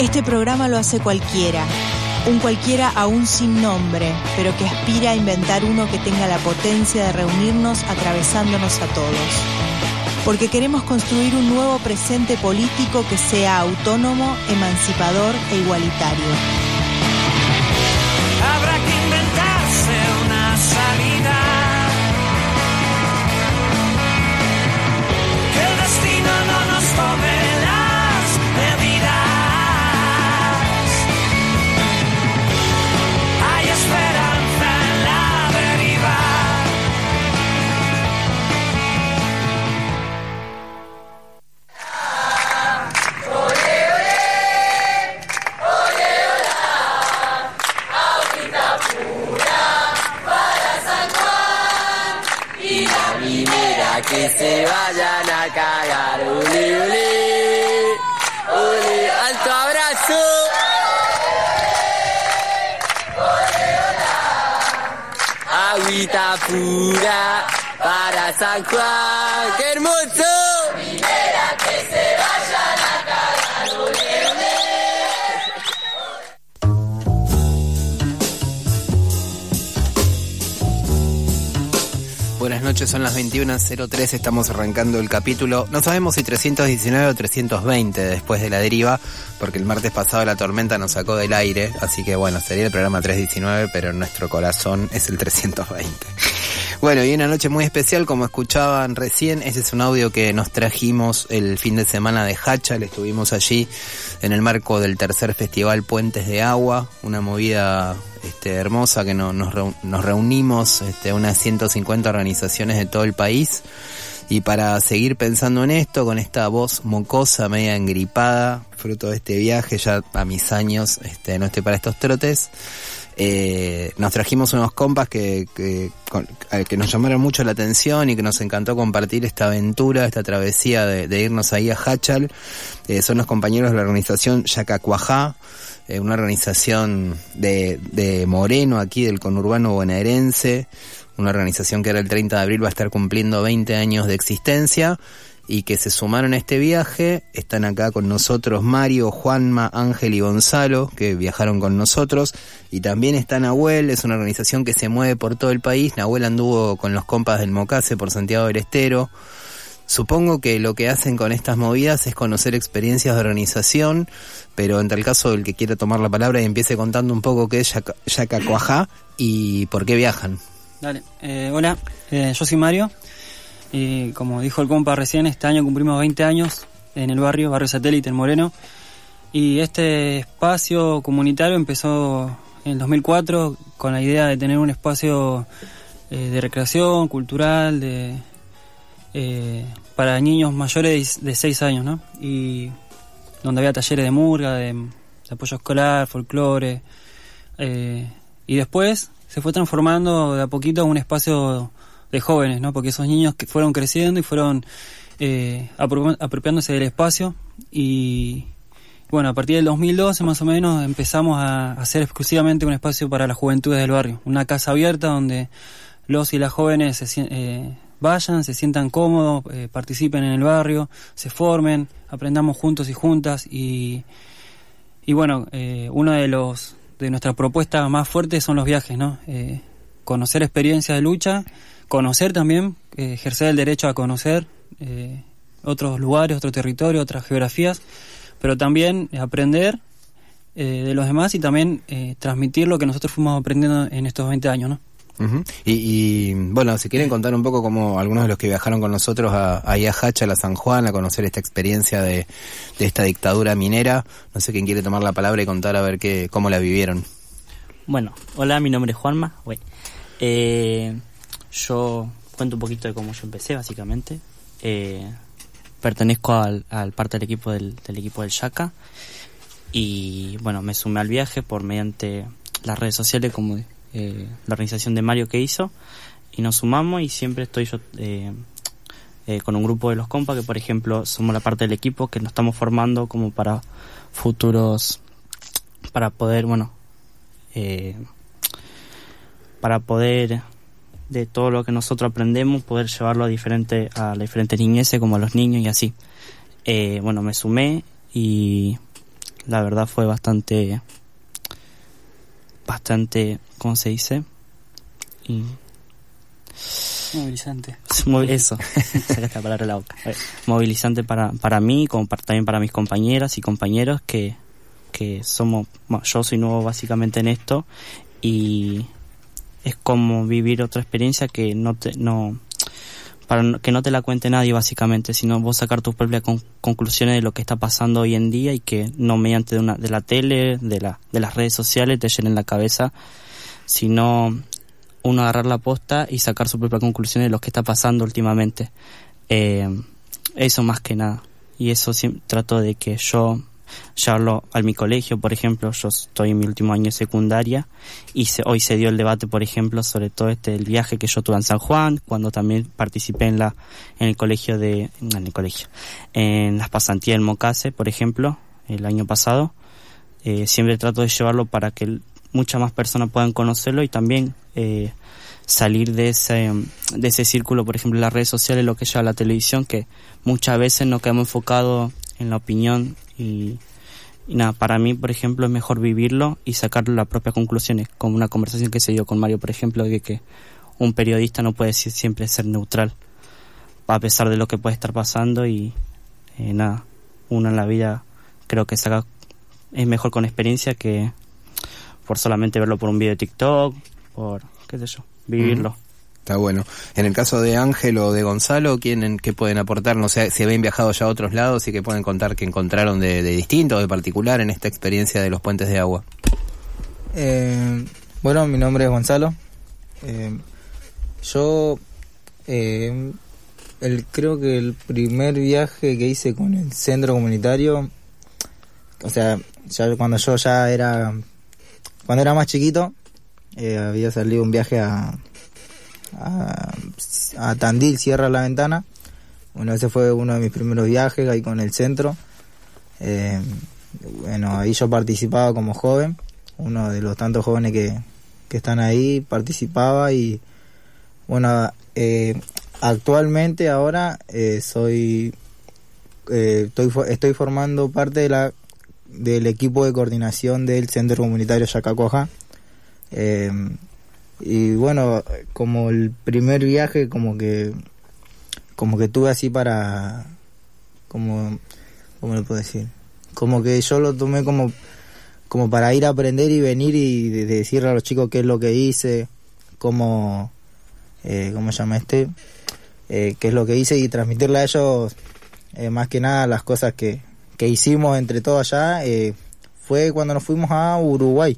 Este programa lo hace cualquiera, un cualquiera aún sin nombre, pero que aspira a inventar uno que tenga la potencia de reunirnos atravesándonos a todos. Porque queremos construir un nuevo presente político que sea autónomo, emancipador e igualitario. Habrá que inventarse una salida. Que el destino no nos tome las medidas. Hay esperanza en la deriva. Que se vayan a cagar, uli, uli, uli, alto abrazo. Agüita pura para San Juan, qué hermoso. Minera que se vayan a cagar, uli, uli. Buenas noches, son las 21:03, estamos arrancando el capítulo, no sabemos si 319 o 320 después de la deriva, porque el martes pasado la tormenta nos sacó del aire, así que bueno, sería el programa 319, pero en nuestro corazón es el 320. Bueno, y una noche muy especial, como escuchaban recién, ese es un audio que nos trajimos el fin de semana de Háchal, estuvimos allí en el marco del tercer festival Puentes de Agua, una movida hermosa que nos reunimos unas 150 organizaciones de todo el país, y para seguir pensando en esto, con esta voz mocosa, media engripada, fruto de este viaje, ya a mis años no estoy para estos trotes, nos trajimos unos compas que nos llamaron mucho la atención y que nos encantó compartir esta aventura, esta travesía de irnos ahí a Háchal. Son los compañeros de la organización Yacacuajá, una organización de Moreno, aquí del conurbano bonaerense, una organización que ahora el 30 de abril va a estar cumpliendo 20 años de existencia, y que se sumaron a este viaje. Están acá con nosotros Mario, Juanma, Ángel y Gonzalo, que viajaron con nosotros, y también está Nahuel. Es una organización que se mueve por todo el país. Nahuel anduvo con los compas del Mocase por Santiago del Estero. Supongo que lo que hacen con estas movidas es conocer experiencias de organización, pero en tal caso el que quiera tomar la palabra y empiece contando un poco qué es Yacacuajá y por qué viajan. Dale, hola, yo soy Mario, y como dijo el compa recién, este año cumplimos 20 años en el barrio Satélite en Moreno, y este espacio comunitario empezó en el 2004 con la idea de tener un espacio de recreación cultural para niños mayores de 6 años, ¿no? Y donde había talleres de murga, de apoyo escolar, folclore, y después se fue transformando de a poquito en un espacio de jóvenes, ¿no? Porque esos niños que fueron creciendo y fueron apropiándose del espacio, y bueno, a partir del 2012 más o menos empezamos a hacer exclusivamente un espacio para las juventudes del barrio, una casa abierta donde los y las jóvenes vayan, se sientan cómodos, participen en el barrio, se formen, aprendamos juntos y juntas, y bueno, uno de nuestras propuestas más fuertes son los viajes, ¿no? Conocer experiencias de lucha, conocer también, ejercer el derecho a conocer otros lugares, otro territorio, otras geografías, pero también aprender de los demás, y también transmitir lo que nosotros fuimos aprendiendo en estos 20 años, ¿no? Uh-huh. Y bueno, si quieren contar un poco como algunos de los que viajaron con nosotros ahí a Háchal, a San Juan, a conocer esta experiencia de esta dictadura minera, no sé quién quiere tomar la palabra y contar a ver cómo la vivieron. Bueno, hola, mi nombre es Juanma. Yo cuento un poquito de cómo yo empecé, básicamente. Pertenezco al parte del equipo del equipo del Yaca, y bueno, me sumé al viaje por mediante las redes sociales, como la organización de Mario que hizo, y nos sumamos, y siempre estoy yo con un grupo de los compas que, por ejemplo, somos la parte del equipo que nos estamos formando como para futuros, para poder de todo lo que nosotros aprendemos poder llevarlo a las diferentes niñeces, como a los niños y así. Me sumé, y la verdad fue bastante, ¿cómo se dice? Movilizante. Eso, saca esta palabra de la boca. Movilizante para mí, como también para mis compañeras y compañeros que somos, bueno, yo soy nuevo básicamente en esto, y es como vivir otra experiencia que que no te la cuente nadie básicamente, sino vos sacar tus propias conclusiones de lo que está pasando hoy en día, y que no mediante de la tele, de las redes sociales te llenen la cabeza, sino uno agarrar la posta y sacar su propia conclusión de lo que está pasando últimamente. Eso más que nada. Y eso siempre trato de que yo llevarlo a mi colegio, por ejemplo. Yo estoy en mi último año de secundaria y hoy se dio el debate, por ejemplo, sobre todo el viaje que yo tuve en San Juan, cuando también participé en las pasantías del Mocase, por ejemplo, el año pasado. Siempre trato de llevarlo para que muchas más personas puedan conocerlo, y también salir de ese círculo, por ejemplo, en las redes sociales, lo que lleva la televisión, que muchas veces nos quedamos enfocados en la opinión y nada. Para mí, por ejemplo, es mejor vivirlo y sacar las propias conclusiones, como una conversación que se dio con Mario, por ejemplo, de que un periodista no puede siempre ser neutral a pesar de lo que puede estar pasando, y nada, uno en la vida creo que es mejor con experiencia que por solamente verlo por un video de TikTok, por qué sé yo, vivirlo. Está bueno. En el caso de Ángel o de Gonzalo, ¿qué pueden aportar? No sé si habían viajado ya a otros lados y que pueden contar que encontraron de distinto o de particular en esta experiencia de los puentes de agua. Bueno, mi nombre es Gonzalo. Yo creo que el primer viaje que hice con el centro comunitario, o sea, ya cuando era más chiquito, había salido un viaje a Tandil, Sierra La Ventana. Bueno, ese fue uno de mis primeros viajes ahí con el centro. Bueno, ahí yo participaba como joven, uno de los tantos jóvenes que están ahí, participaba. Y bueno, actualmente ahora estoy formando parte del equipo de coordinación del Centro Comunitario Yacacuajá. Y bueno, como el primer viaje como que tuve así para, ¿cómo le puedo decir? Como que yo lo tomé como para ir a aprender y venir y decirle a los chicos qué es lo que hice, ¿cómo se llama qué es lo que hice, y transmitirle a ellos más que nada las cosas que hicimos entre todos allá. Fue cuando nos fuimos a Uruguay,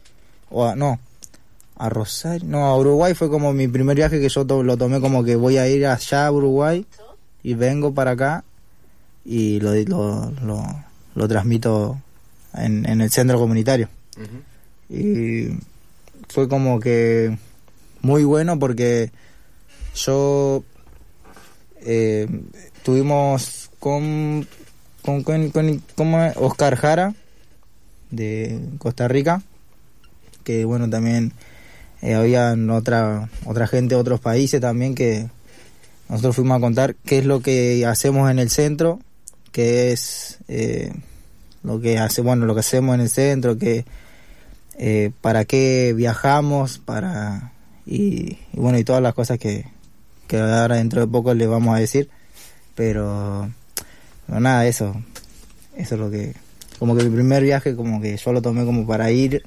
a Rosario, a Uruguay. Fue como mi primer viaje que yo lo tomé como que voy a ir allá a Uruguay y vengo para acá y lo transmito en el centro comunitario. Uh-huh. Y fue como que muy bueno porque yo tuvimos con Oscar Jara de Costa Rica, que bueno, también había otra gente de otros países también, que nosotros fuimos a contar qué es lo que hacemos en el centro, qué es lo que hacemos en el centro, que para qué viajamos, y bueno, y todas las cosas que ahora dentro de poco les vamos a decir. Pero nada, eso es lo que, como que mi primer viaje como que yo lo tomé como para ir,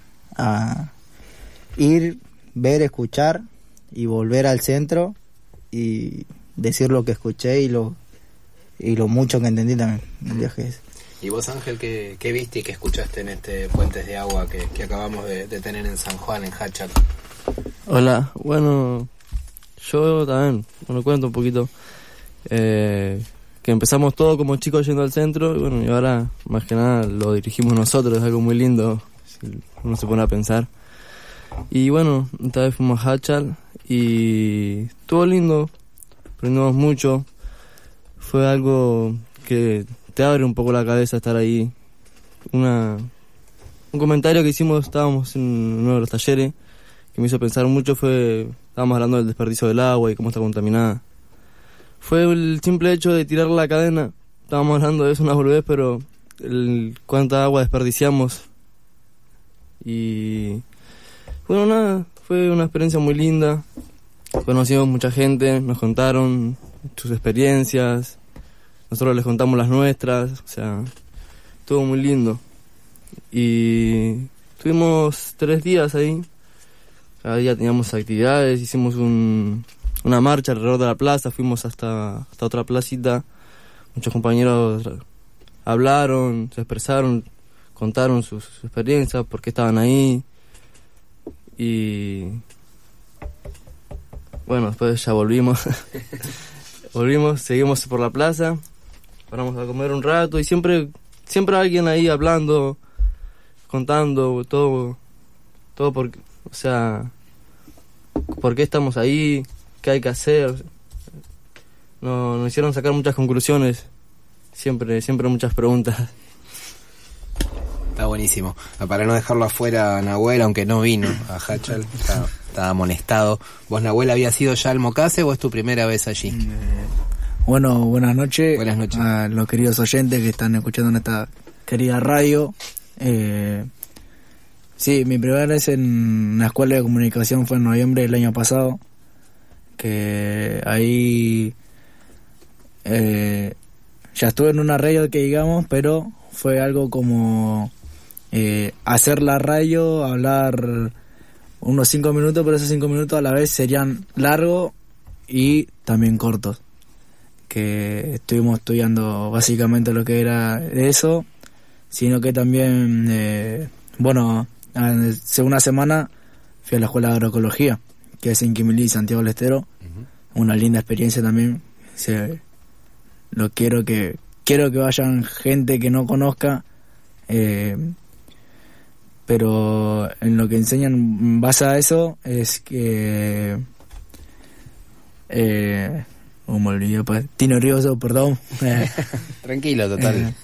ver, escuchar y volver al centro y decir lo que escuché y lo mucho que entendí también en el viaje ese. ¿Y vos, Ángel, qué viste y qué escuchaste en este Puentes de Agua que acabamos de tener en San Juan, en Hachal? Hola, bueno, yo también, cuento un poquito. Que empezamos todo como chicos yendo al centro, y ahora más que nada lo dirigimos nosotros. Es algo muy lindo si uno se pone a pensar. Y bueno, esta vez fuimos a Hachal y estuvo lindo, aprendimos mucho. Fue algo que te abre un poco la cabeza estar ahí. Un comentario que hicimos, estábamos en uno de los talleres, que me hizo pensar mucho, estábamos hablando del desperdicio del agua y cómo está contaminada. Fue el simple hecho de tirar la cadena. Estábamos hablando de eso, una boludez, pero cuánta agua desperdiciamos. Y bueno, nada, fue una experiencia muy linda. Conocimos mucha gente, nos contaron sus experiencias, nosotros les contamos las nuestras, o sea, estuvo muy lindo. Y estuvimos 3 días ahí, cada día teníamos actividades, hicimos una marcha alrededor de la plaza, fuimos hasta otra placita, muchos compañeros hablaron, se expresaron, contaron sus experiencias, por qué estaban ahí. Y bueno, después ya volvimos, seguimos por la plaza, paramos a comer un rato y siempre alguien ahí hablando, contando todo porque, o sea, por qué estamos ahí, qué hay que hacer. Nos hicieron sacar muchas conclusiones, siempre muchas preguntas. Está buenísimo. Para no dejarlo afuera, Nahuel, aunque no vino a Hachal, estaba amonestado. ¿Vos, Nahuel, habías ido ya al Mocase o es tu primera vez allí? Bueno, buenas noches. Buenas noches a los queridos oyentes que están escuchando en esta querida radio. Sí, mi primera vez en una escuela de comunicación fue en noviembre del año pasado, que ahí ya estuve en una radio, que digamos, pero fue algo como hacer la radio, hablar unos 5 minutos, pero esos 5 minutos a la vez serían largos y también cortos, que estuvimos estudiando básicamente lo que era eso, sino que también, hace una semana fui a la escuela de agroecología, que es en Quimilí, Santiago del Estero. Uh-huh. Una linda experiencia también. Quiero que vayan gente que no conozca, pero en lo que enseñan en base a eso es que me olvidé, estoy nervioso, perdón. Tranquilo, total.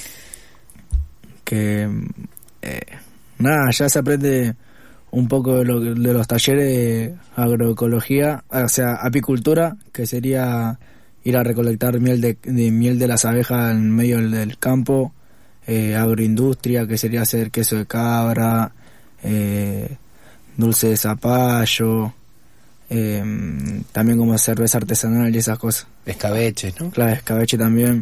Nada, ya se aprende un poco de los talleres de agroecología, o sea, apicultura, que sería ir a recolectar miel de las abejas en medio del campo, agroindustria, que sería hacer queso de cabra, dulce de zapallo, también como cerveza artesanal y esas cosas. Escabeche, ¿no? Claro, escabeche también.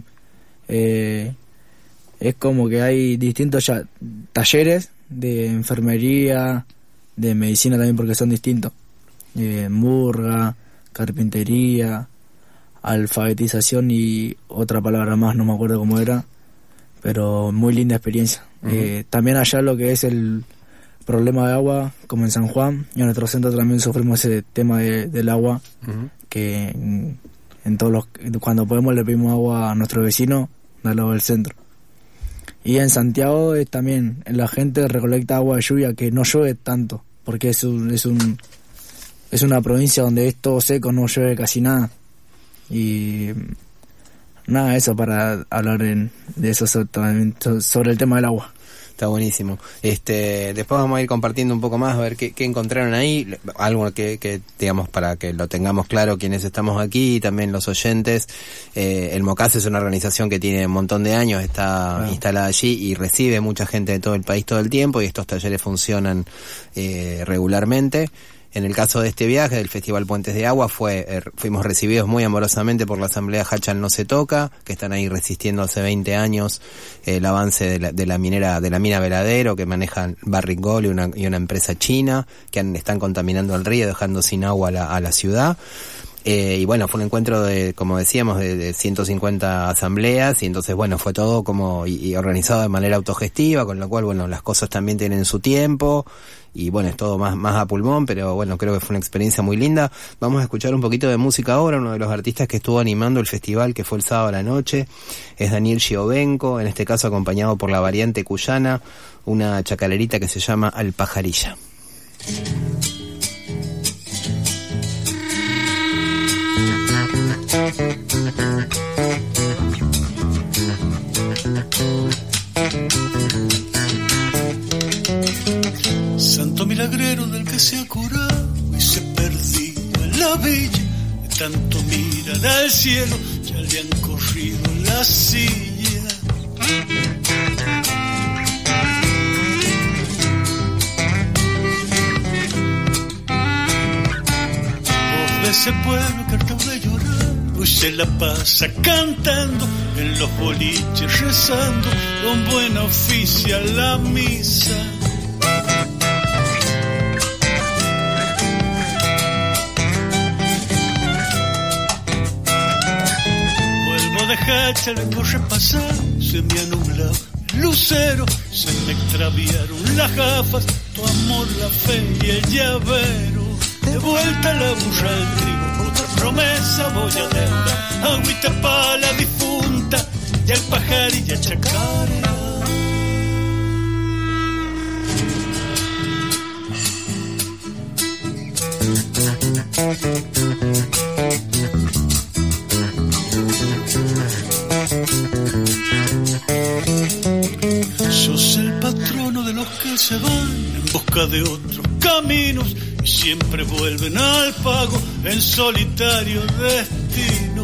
Es como que hay distintos talleres de enfermería, de medicina también, porque son distintos. Murga, carpintería, alfabetización y otra palabra más, no me acuerdo cómo era, pero muy linda experiencia. Uh-huh. También allá lo que es el problema de agua, como en San Juan, y en nuestro centro también sufrimos ese tema del agua, uh-huh, que en cuando podemos le pedimos agua a nuestro vecino del lado del centro. Y en Santiago también la gente recolecta agua de lluvia, que no llueve tanto, porque es una provincia donde es todo seco, no llueve casi nada. Y nada, eso para hablar de eso sobre el tema del agua. Está buenísimo. Después vamos a ir compartiendo un poco más, a ver qué encontraron ahí, algo que digamos, para que lo tengamos claro quienes estamos aquí y también los oyentes. El Mocase es una organización que tiene un montón de años, está instalada allí y recibe mucha gente de todo el país todo el tiempo, y estos talleres funcionan regularmente. En el caso de este viaje, del Festival Puentes de Agua, fuimos recibidos muy amorosamente por la Asamblea Hachal No Se Toca, que están ahí resistiendo hace 20 años el avance de la mina Veladero, que manejan Barrick Gold y una empresa china, que están contaminando el río, dejando sin agua a la ciudad. Y bueno, fue un encuentro como decíamos, de 150 asambleas, y entonces bueno, fue todo como y organizado de manera autogestiva, con lo cual bueno, las cosas también tienen su tiempo, y bueno, es todo más a pulmón, pero bueno, creo que fue una experiencia muy linda. Vamos a escuchar un poquito de música ahora. Uno de los artistas que estuvo animando el festival, que fue el sábado a la noche, es Daniel Giovenco, en este caso acompañado por la variante cuyana, una chacalerita que se llama Alpajarilla. Santo milagrero del que se ha curado y se perdió en la villa, de tanto mirar al cielo ya le han corrido la silla. De ese pueblo que hartado de llorar, hoy se la pasa cantando, en los boliches rezando, con buena oficia la misa. Vuelvo de Hacha, vengo repasar, se me ha nublado el lucero, se me extraviaron las gafas, tu amor, la fe y el llavero. De vuelta la burra al trigo, otra promesa voy a deuda, agüita pa' la difunta, y el pajarillo chacarea. Sos el patrono de los que se van en busca de otros caminos y siempre vuelven al pago en solitario destino.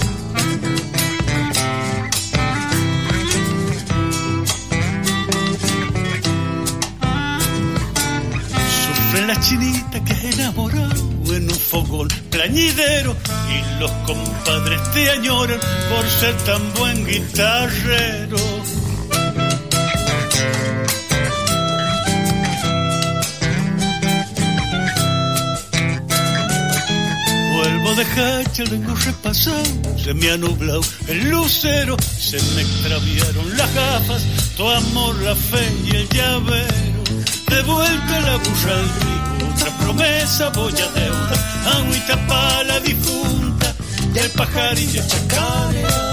Sufre la chinita que es enamorado en un fogón plañidero y los compadres te añoran por ser tan buen guitarrero. Vuelvo de Hacha, vengo repasado, se me ha nublado el lucero, se me extraviaron las gafas, tu amor, la fe y el llavero. De vuelta la burra al río, otra promesa voy a deuda, agüita pa' la difunta y el pajarillo chacarea.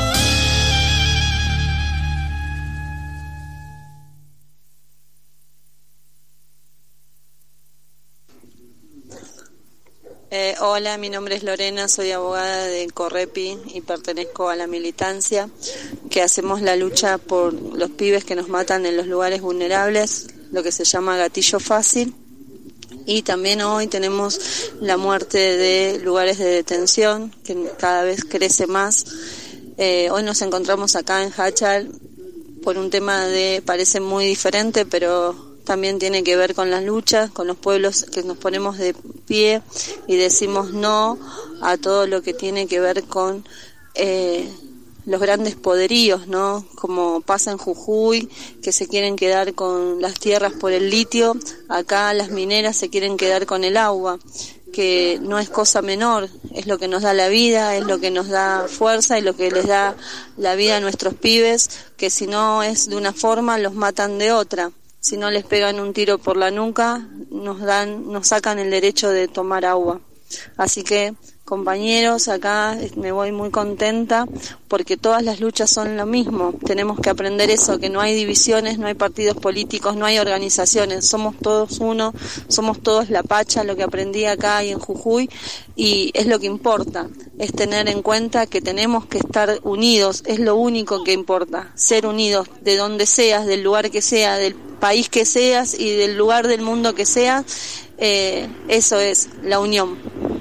Hola, mi nombre es Lorena, soy abogada de Correpi y pertenezco a la militancia que hacemos la lucha por los pibes que nos matan en los lugares vulnerables, lo que se llama gatillo fácil. Y también hoy tenemos la muerte de lugares de detención, que cada vez crece más. Hoy nos encontramos acá en Hachal por un tema parece muy diferente, pero también tiene que ver con las luchas, con los pueblos que nos ponemos de pie y decimos no a todo lo que tiene que ver con los grandes poderíos, ¿no? Como pasa en Jujuy, que se quieren quedar con las tierras por el litio, acá las mineras se quieren quedar con el agua, que no es cosa menor, es lo que nos da la vida, es lo que nos da fuerza y lo que les da la vida a nuestros pibes, que si no es de una forma, los matan de otra. Si no les pegan un tiro por la nuca, nos sacan el derecho de tomar agua. Así que, compañeros, acá me voy muy contenta porque todas las luchas son lo mismo. Tenemos que aprender eso, que no hay divisiones, no hay partidos políticos, no hay organizaciones. Somos todos uno, somos todos la Pacha, lo que aprendí acá y en Jujuy, y es lo que importa. Es tener en cuenta que tenemos que estar unidos, es lo único que importa. Ser unidos, de donde seas, del lugar que sea, del país que seas y del lugar del mundo que seas, eso es la unión.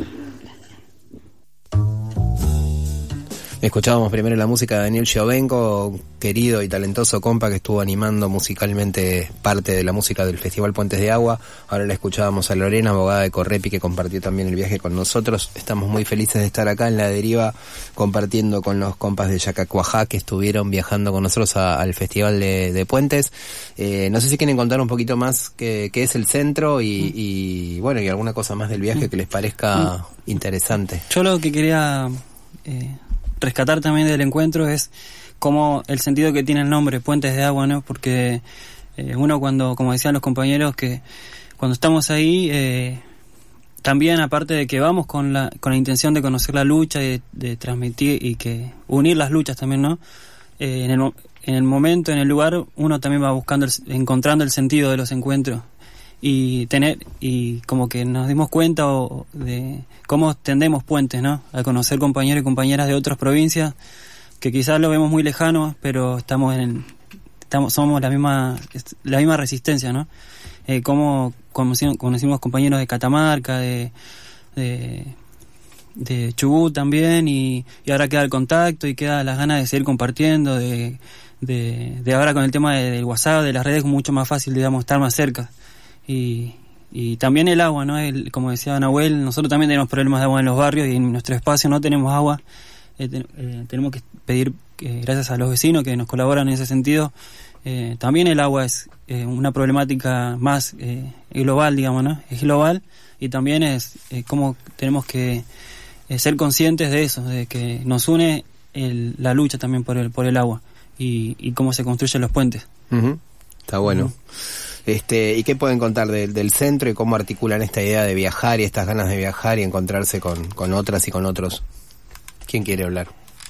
Escuchábamos primero la música de Daniel Giovenco, querido y talentoso compa que estuvo animando musicalmente parte de la música del Festival Puentes de Agua. Ahora la escuchábamos a Lorena, abogada de Correpi, que compartió también el viaje con nosotros. Estamos muy felices de estar acá en La Deriva compartiendo con los compas de Yacacuajá que estuvieron viajando con nosotros al Festival de Puentes. No sé si quieren contar un poquito más qué es el centro y bueno, y alguna cosa más del viaje que les parezca interesante. Yo lo que quería rescatar también del encuentro es como el sentido que tiene el nombre Puentes de Agua, ¿no? Porque uno cuando, como decían los compañeros, que cuando estamos ahí, también aparte de que vamos con la intención de conocer la lucha y de transmitir y que unir las luchas también, ¿no? En el momento, en el lugar, uno también va buscando, encontrando el sentido de los encuentros y como que nos dimos cuenta de cómo tendemos puentes, ¿no? A conocer compañeros y compañeras de otras provincias que quizás lo vemos muy lejanos, pero somos la misma resistencia, ¿no? Como conocimos compañeros de Catamarca, de Chubut también, y ahora queda el contacto y queda las ganas de seguir compartiendo, de de ahora con el tema del WhatsApp, de las redes, es mucho más fácil, digamos, estar más cerca. Y también el agua, ¿no? Como decía Nahuel, nosotros también tenemos problemas de agua en los barrios y en nuestro espacio no tenemos agua. Tenemos que pedir, gracias a los vecinos que nos colaboran en ese sentido, también el agua es una problemática más global, digamos, ¿no? Es global y también es como tenemos que ser conscientes de eso, de que nos une la lucha también por el agua y cómo se construyen los puentes. Uh-huh. Está bueno. ¿Y qué pueden contar del centro y cómo articulan esta idea de viajar y estas ganas de viajar y encontrarse con otras y con otros? ¿Quién quiere hablar?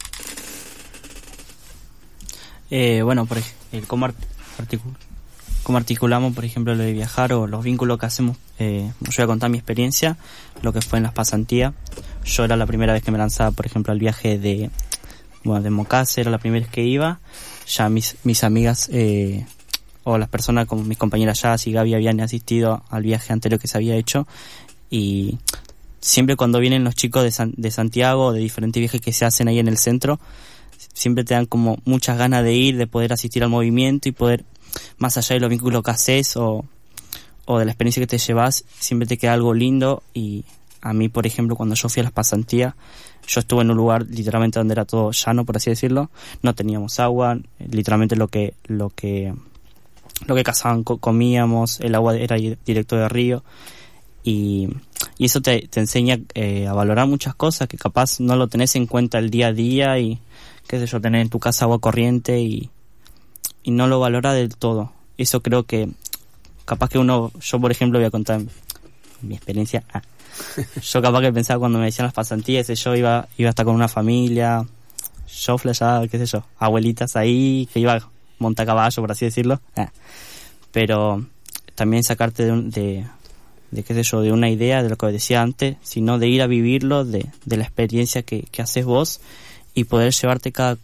Bueno, por cómo articulamos, por ejemplo, lo de viajar o los vínculos que hacemos. Yo voy a contar mi experiencia, lo que fue en las pasantías. Yo era la primera vez que me lanzaba, por ejemplo, al viaje de Mocase, era la primera vez que iba. Ya mis amigas o las personas como mis compañeras Jazz y Gaby habían asistido al viaje anterior que se había hecho, y siempre cuando vienen los chicos de Santiago o de diferentes viajes que se hacen ahí en el centro, siempre te dan como muchas ganas de ir, de poder asistir al movimiento y poder, más allá de los vínculos que haces o de la experiencia que te llevas, siempre te queda algo lindo. Y a mí, por ejemplo, cuando yo fui a las pasantías, yo estuve en un lugar literalmente donde era todo llano, por así decirlo, no teníamos agua, literalmente lo que cazaban comíamos, el agua era directo de río, y eso te enseña a valorar muchas cosas que capaz no lo tenés en cuenta el día a día, y qué sé yo, tener en tu casa agua corriente y no lo valora del todo. Eso creo que capaz que yo por ejemplo voy a contar mi experiencia. Yo capaz que pensaba cuando me decían las pasantías, yo iba a estar con una familia, yo flashaba, qué sé yo, abuelitas ahí, que iba a montar caballo, por así decirlo. Pero también sacarte de qué sé yo, de una idea, de lo que decía antes, sino de ir a vivirlo, de la experiencia que haces vos, y poder llevarte cada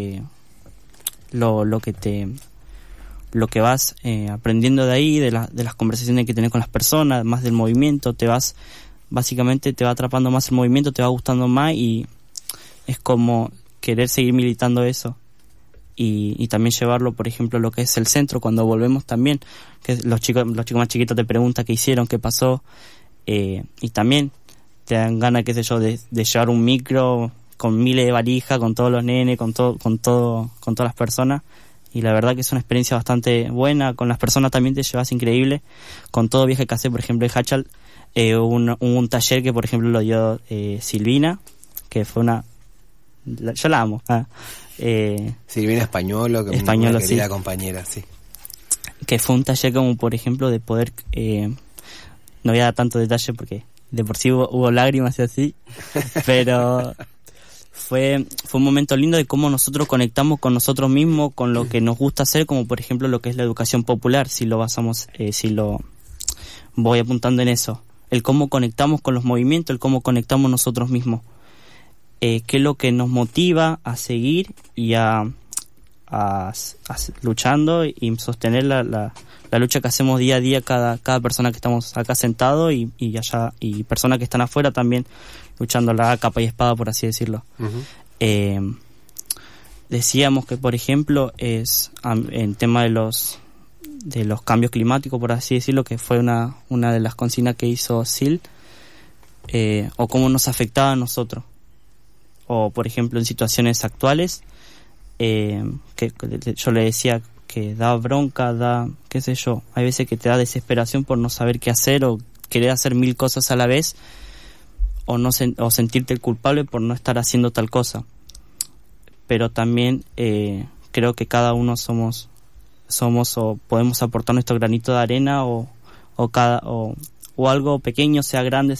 lo que vas aprendiendo de ahí, de las conversaciones que tenés con las personas, más del movimiento, básicamente te va atrapando más el movimiento, te va gustando más, y es como querer seguir militando eso. Y también llevarlo, por ejemplo, lo que es el centro, cuando volvemos también, que los chicos más chiquitos te preguntan qué hicieron, qué pasó, y también te dan ganas, qué sé yo, de llevar un micro con miles de valijas, con todos los nenes, con todas las personas, y la verdad que es una experiencia bastante buena. Con las personas también te llevas increíble. Con todo viaje que hace, por ejemplo, en Hachal, un taller que, por ejemplo, lo dio Silvina, que fue yo la amo. Silvina Españolo, que es una querida compañera, sí. Que fue un taller como, por ejemplo, de poder, no voy a dar tanto detalle porque de por sí hubo lágrimas y así, pero fue un momento lindo de cómo nosotros conectamos con nosotros mismos, con lo que nos gusta hacer, como por ejemplo lo que es la educación popular, si lo voy apuntando en eso, el cómo conectamos con los movimientos, el cómo conectamos nosotros mismos. Qué es lo que nos motiva a seguir y a luchando y sostener la lucha que hacemos día a día cada persona que estamos acá sentado y allá, y personas que están afuera también luchando la capa y espada, por así decirlo. Uh-huh. Decíamos que, por ejemplo, en tema de los cambios climáticos, por así decirlo, que fue una de las consignas que hizo SIL, o cómo nos afectaba a nosotros. O, por ejemplo, en situaciones actuales, que yo le decía que da bronca, qué sé yo, hay veces que te da desesperación por no saber qué hacer o querer hacer 1000 cosas a la vez, o sentirte culpable por no estar haciendo tal cosa. Pero también creo que cada uno somos o podemos aportar nuestro granito de arena o algo pequeño, sea grande,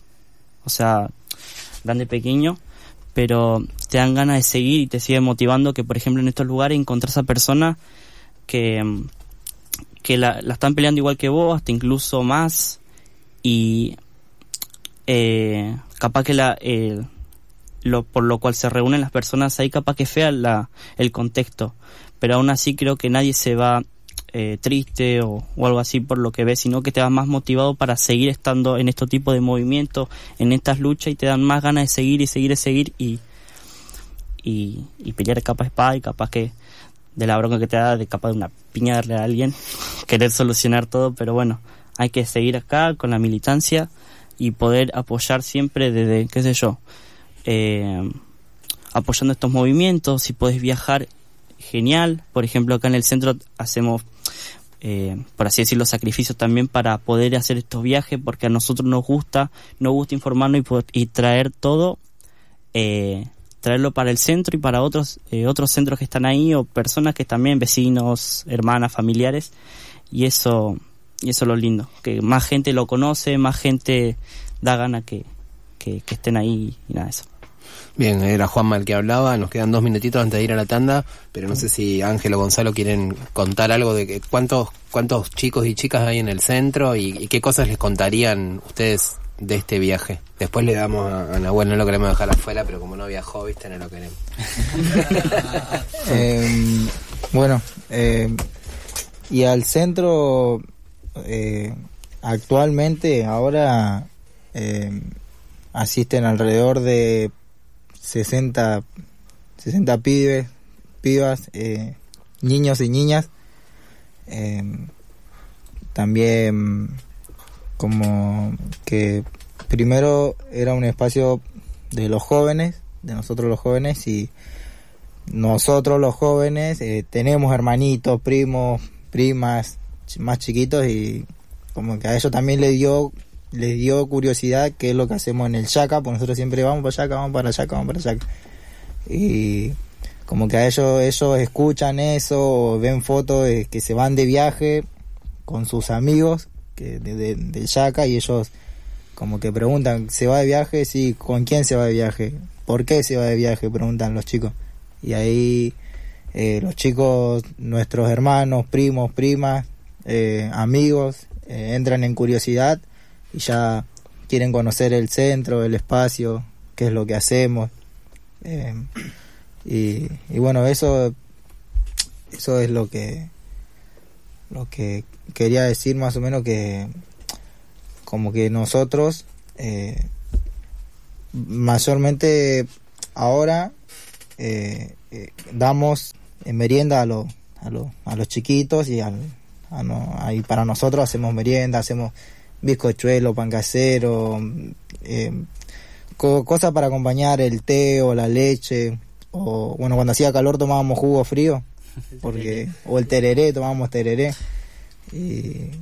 grande, pequeño, pero te dan ganas de seguir y te sigue motivando, que por ejemplo en estos lugares encontrás a personas que la están peleando igual que vos, hasta incluso más, y capaz que por lo cual se reúnen las personas ahí, capaz que fea el contexto, pero aún así creo que nadie se va triste o algo así por lo que ves, sino que te vas más motivado para seguir estando en este tipo de movimientos, en estas luchas, y te dan más ganas de seguir y pelear capa espada, y capaz que la bronca que te da de capaz de una piña darle a alguien, querer solucionar todo, pero bueno, hay que seguir acá con la militancia y poder apoyar siempre desde, qué sé yo, apoyando estos movimientos. Si podés viajar, genial. Por ejemplo, acá en el centro hacemos, por así decirlo, sacrificios también para poder hacer estos viajes, porque a nosotros nos gusta informarnos y traer todo, traerlo para el centro y para otros centros que están ahí, o personas que también, vecinos, hermanas, familiares, y eso es lo lindo, que más gente lo conoce, más gente da gana que estén ahí y nada de eso. Bien, era Juanma el que hablaba, nos quedan 2 minutitos antes de ir a la tanda, pero no sé si Ángel o Gonzalo quieren contar algo de que cuántos chicos y chicas hay en el centro y qué cosas les contarían ustedes de este viaje. Después le damos a Nahuel, no lo queremos dejar afuera, pero como no viajó, viste, no lo queremos. Y al centro, actualmente, ahora asisten alrededor de 60 pibas, niños y niñas. También como que primero era un espacio de los jóvenes, de nosotros los jóvenes, y nosotros los jóvenes tenemos hermanitos, primos, primas más chiquitos, y como que a ellos también les dio curiosidad qué es lo que hacemos en el Yaca, porque nosotros siempre vamos para Yaca, vamos para Yaca, y como que a ellos escuchan eso, o ven fotos de que se van de viaje con sus amigos del Yaca, y ellos como que preguntan, ¿se va de viaje? Sí, ¿con quién se va de viaje? ¿Por qué se va de viaje? Preguntan los chicos. Y ahí los chicos, nuestros hermanos, primos, primas, amigos, entran en curiosidad y ya quieren conocer el centro, el espacio, qué es lo que hacemos. Y bueno, eso es lo que quería decir, más o menos, que como que nosotros mayormente ahora damos merienda a los chiquitos, y ahí para nosotros hacemos merienda, hacemos bizcochuelo, pan casero, cosas para acompañar el té o la leche, o bueno, cuando hacía calor tomábamos jugo frío, o el tereré, tomábamos tereré, y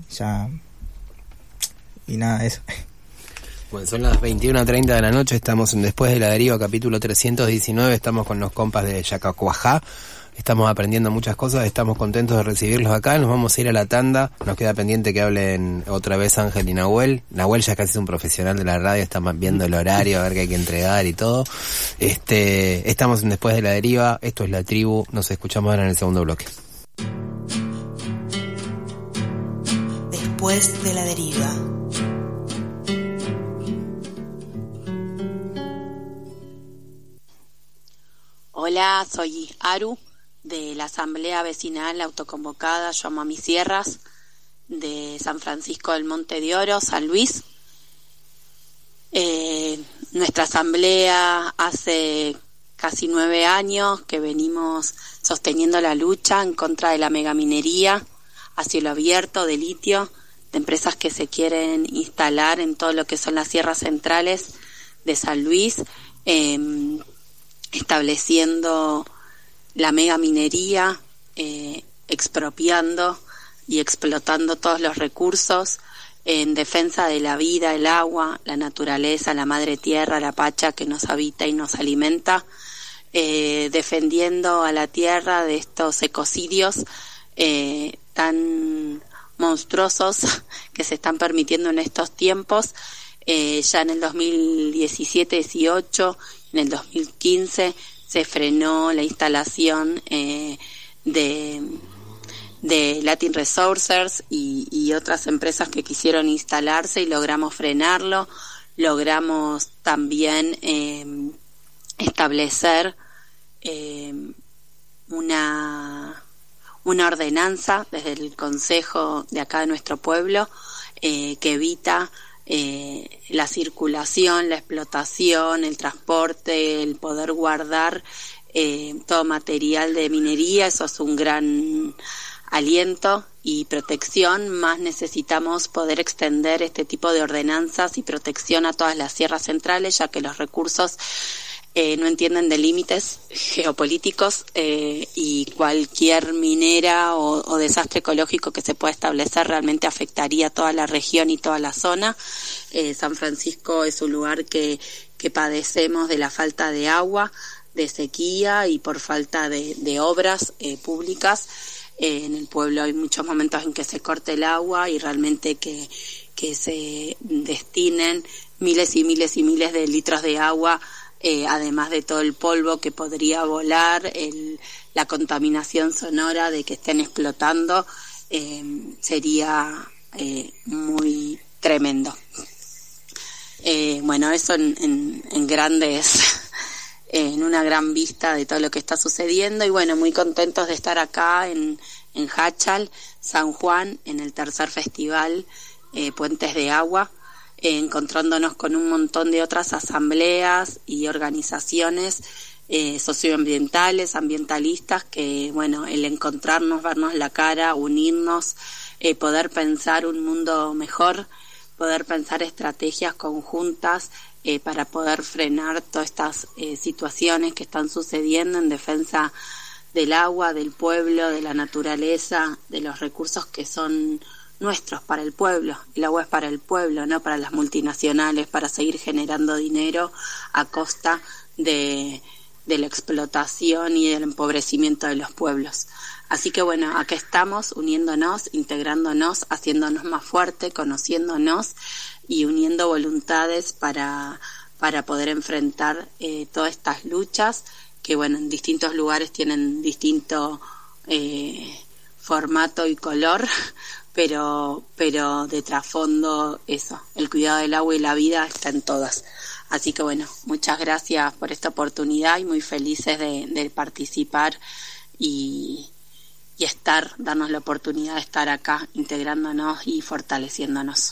nada, eso. Bueno, son las 21:30 de la noche, estamos en Después de la Deriva, capítulo 319, estamos con los compas de Yacacuajá, estamos aprendiendo muchas cosas, estamos contentos de recibirlos acá, nos vamos a ir a la tanda, nos queda pendiente que hablen otra vez Ángel y Nahuel. Nahuel ya casi es un profesional de la radio, está viendo el horario, a ver qué hay que entregar y todo. Estamos en Después de la Deriva, esto es La Tribu, nos escuchamos ahora en el segundo bloque. Después de la Deriva. Hola, soy Aru, de la Asamblea Vecinal Autoconvocada Yo Amo a Mis Sierras, de San Francisco del Monte de Oro, San Luis. Nuestra asamblea hace casi 9 años que venimos sosteniendo la lucha en contra de la megaminería a cielo abierto de litio, de empresas que se quieren instalar en todo lo que son las sierras centrales de San Luis, estableciendo la megaminería, expropiando y explotando todos los recursos en defensa de la vida, el agua, la naturaleza, la madre tierra, la pacha que nos habita y nos alimenta, defendiendo a la tierra de estos ecocidios tan monstruosos que se están permitiendo en estos tiempos. Ya en el 2017-18, en el 2015 se frenó la instalación de Latin Resources y otras empresas que quisieron instalarse, y logramos frenarlo. Logramos también establecer una ordenanza desde el consejo de acá de nuestro pueblo que evita la circulación, la explotación, el transporte, el poder guardar todo material de minería. Eso es un gran aliento y protección, más necesitamos poder extender este tipo de ordenanzas y protección a todas las sierras centrales, ya que los recursos no entienden de límites geopolíticos, y cualquier minera o desastre ecológico que se pueda establecer realmente afectaría a toda la región y toda la zona. San Francisco es un lugar que padecemos de la falta de agua, de sequía y por falta de obras públicas. En el pueblo hay muchos momentos en que se corta el agua y realmente que se destinen miles y miles y miles de litros de agua, además de todo el polvo que podría volar, la contaminación sonora de que estén explotando, sería muy tremendo. Bueno, eso en grandes... en una gran vista de todo lo que está sucediendo, y bueno, muy contentos de estar acá en Háchal, San Juan, en el tercer festival Puentes de Agua, encontrándonos con un montón de otras asambleas y organizaciones socioambientales, ambientalistas, que bueno, el encontrarnos, vernos la cara, unirnos, poder pensar un mundo mejor, poder pensar estrategias conjuntas para poder frenar todas estas situaciones que están sucediendo en defensa del agua, del pueblo, de la naturaleza, de los recursos que son nuestros para el pueblo. El agua es para el pueblo, no para las multinacionales, para seguir generando dinero a costa de la explotación y del empobrecimiento de los pueblos. Así que bueno, acá estamos uniéndonos, integrándonos, haciéndonos más fuerte, conociéndonos y uniendo voluntades para poder enfrentar todas estas luchas que bueno, en distintos lugares tienen distinto formato y color, pero de trasfondo eso, el cuidado del agua y la vida está en todas. Así que bueno, muchas gracias por esta oportunidad y muy felices de participar y darnos la oportunidad de estar acá integrándonos y fortaleciéndonos.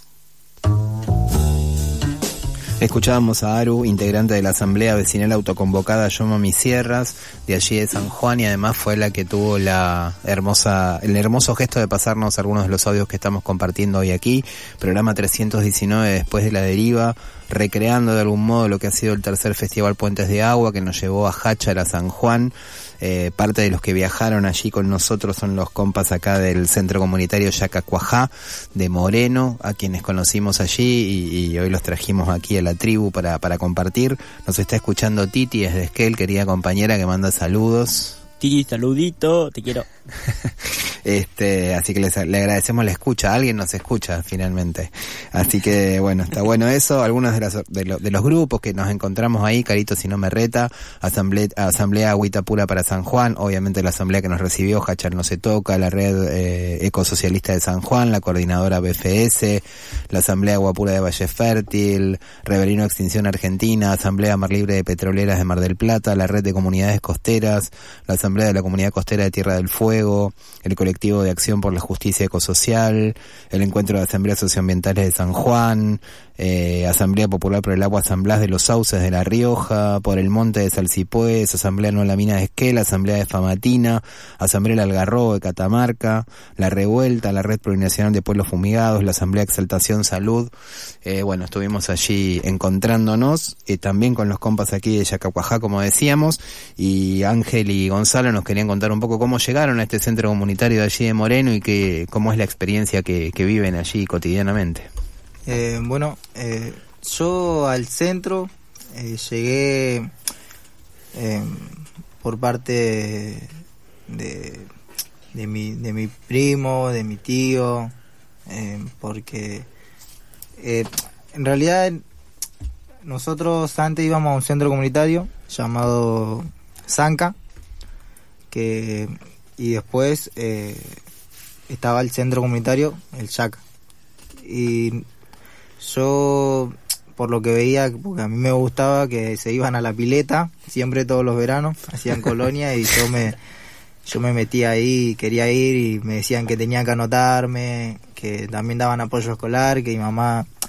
Escuchábamos a Aru, integrante de la Asamblea Vecinal Autoconvocada Yo Mami Sierras, de allí de San Juan, y además fue la que tuvo el hermoso gesto de pasarnos algunos de los audios que estamos compartiendo hoy aquí. Programa 319 después de la deriva, recreando de algún modo lo que ha sido el tercer Festival Puentes de Agua, que nos llevó a Háchal, a San Juan. Parte de los que viajaron allí con nosotros son los compas acá del Centro Comunitario Yacacuajá de Moreno, a quienes conocimos allí y hoy los trajimos aquí a la tribu para compartir. Nos está escuchando Titi desde Esquel, querida compañera, que manda saludos. Titi, saludito, te quiero. Así que le agradecemos la escucha. Alguien nos escucha finalmente. Así que bueno, está bueno eso. Algunos de los grupos que nos encontramos ahí: Carito Si No Me Reta, Asamblea Agüita Pura para San Juan, obviamente la asamblea que nos recibió, Háchal No Se Toca, la Red Ecosocialista de San Juan, la Coordinadora BFS, la Asamblea Agua Pura de Valle Fértil, Reverino Extinción Argentina, Asamblea Mar Libre de Petroleras de Mar del Plata, la Red de Comunidades Costeras, la Asamblea de la Comunidad Costera de Tierra del Fuego, el Colectivo de Acción por la Justicia Ecosocial, el Encuentro de Asambleas Socioambientales de San Juan, Asamblea Popular por el Agua San Blas de los Sauces de La Rioja, por el Monte de Salsipués, Asamblea No La Mina de Esquel, Asamblea de Famatina, Asamblea del Algarrobo de Catamarca, La Revuelta, la Red Plurinacional de Pueblos Fumigados, la Asamblea Exaltación Salud. Bueno, estuvimos allí encontrándonos, también con los compas aquí de Yacacuajá, como decíamos, y Ángel y Gonzalo nos querían contar un poco cómo llegaron a este centro comunitario de allí de Moreno y cómo es la experiencia que viven allí cotidianamente. Yo al centro llegué por parte de mi primo, de mi tío, porque en realidad nosotros antes íbamos a un centro comunitario llamado Zanca, y después estaba el centro comunitario, el Yaca. Y yo, por lo que veía, porque a mí me gustaba que se iban a la pileta siempre todos los veranos, hacían colonia, y yo me metía ahí, quería ir, y me decían que tenía que anotarme, que también daban apoyo escolar, que mi mamá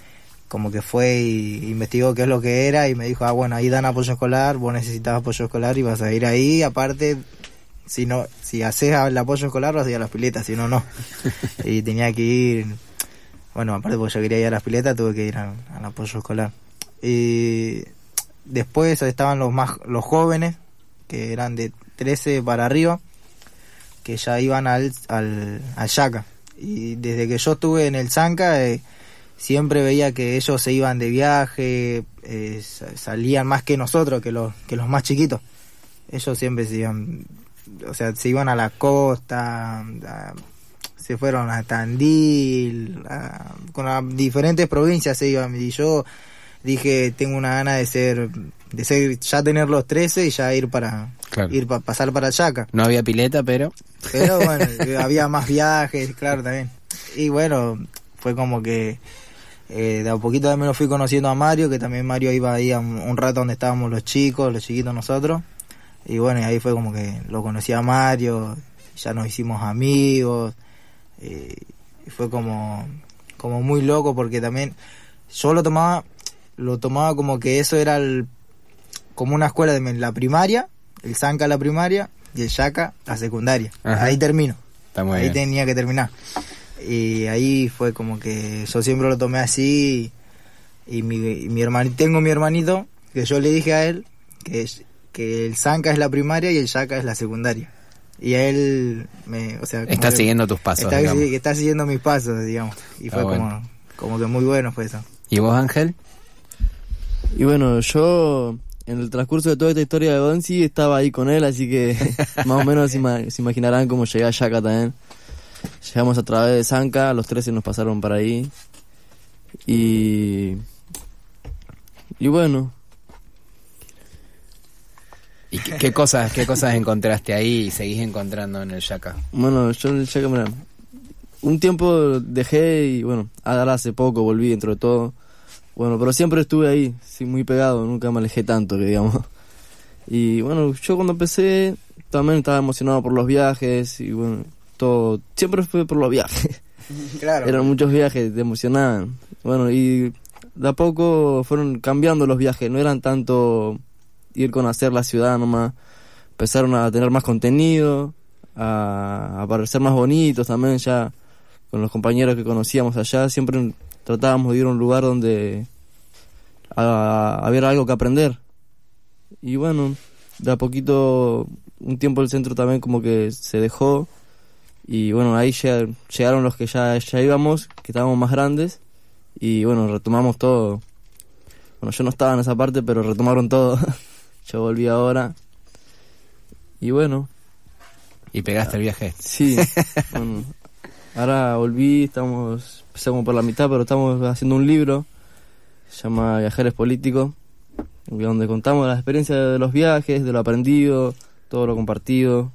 como que fue y investigó qué es lo que era y me dijo, bueno, ahí dan apoyo escolar, vos necesitas apoyo escolar y vas a ir ahí, aparte, si haces el apoyo escolar vas a ir a las piletas, si no, no. Y tenía que ir, bueno, aparte porque yo quería ir a las piletas, tuve que ir al apoyo escolar. Y después estaban los jóvenes, que eran de 13 para arriba, que ya iban al Yaca. Y desde que yo estuve en el Zanca, siempre veía que ellos se iban de viaje, salían más que nosotros, que los más chiquitos. Ellos siempre se iban, o sea, se iban a la costa, se fueron a Tandil, con las diferentes provincias se iban. Y yo dije, tengo una gana de ser ya tener los 13 y ya ir para pasar para Yaca. No había pileta, pero bueno, había más viajes, claro, también. Y bueno, fue como que de a poquito también lo fui conociendo a Mario, que también Mario iba ahí a un rato donde estábamos los chiquitos nosotros. Y bueno, y ahí fue como que lo conocí a Mario, ya nos hicimos amigos. Y fue como muy loco, porque también yo lo tomaba como que eso era como una escuela de la primaria, el Zanca la primaria y el Yaca la secundaria. Ajá. Ahí termino. Ahí tenía que terminar. Y ahí fue como que yo siempre lo tomé así. Y mi hermanito, que yo le dije a él que el Zanca es la primaria y el Yaca es la secundaria. Y a él está siguiendo tus pasos. Está siguiendo mis pasos, digamos. Y fue como que muy bueno fue eso. ¿Y vos, Ángel? Y bueno, yo en el transcurso de toda esta historia de Gonzi estaba ahí con él, así que más o menos se imaginarán cómo llegué a Yaca también. Llegamos a través de Zanca, los 13 nos pasaron para ahí. Y bueno. ¿Y qué cosas encontraste ahí y seguís encontrando en el Yaca? Bueno, yo en el Yaca, mira, un tiempo dejé y bueno, ahora hace poco volví dentro de todo. Bueno, pero siempre estuve ahí, sí, muy pegado, nunca me alejé tanto, que digamos. Y bueno, yo cuando empecé también estaba emocionado por los viajes y bueno, todo, siempre fue por los viajes. Claro. Eran muchos viajes, te emocionaban. Bueno, y de a poco fueron cambiando los viajes, no eran tanto ir conocer la ciudad nomás, empezaron a tener más contenido, a parecer más bonitos también ya, con los compañeros que conocíamos allá, siempre tratábamos de ir a un lugar donde había algo que aprender. Y bueno, de a poquito, un tiempo el centro también como que se dejó. Y bueno, ahí llegaron los que ya íbamos, que estábamos más grandes. Y bueno, retomamos todo. Bueno, yo no estaba en esa parte, pero retomaron todo. Yo volví ahora. Y bueno. ¿Y pegaste el viaje? Sí. Bueno, ahora volví, empezamos por la mitad, pero estamos haciendo un libro, se llama Viajeros Políticos, donde contamos las experiencias de los viajes, de lo aprendido, todo lo compartido.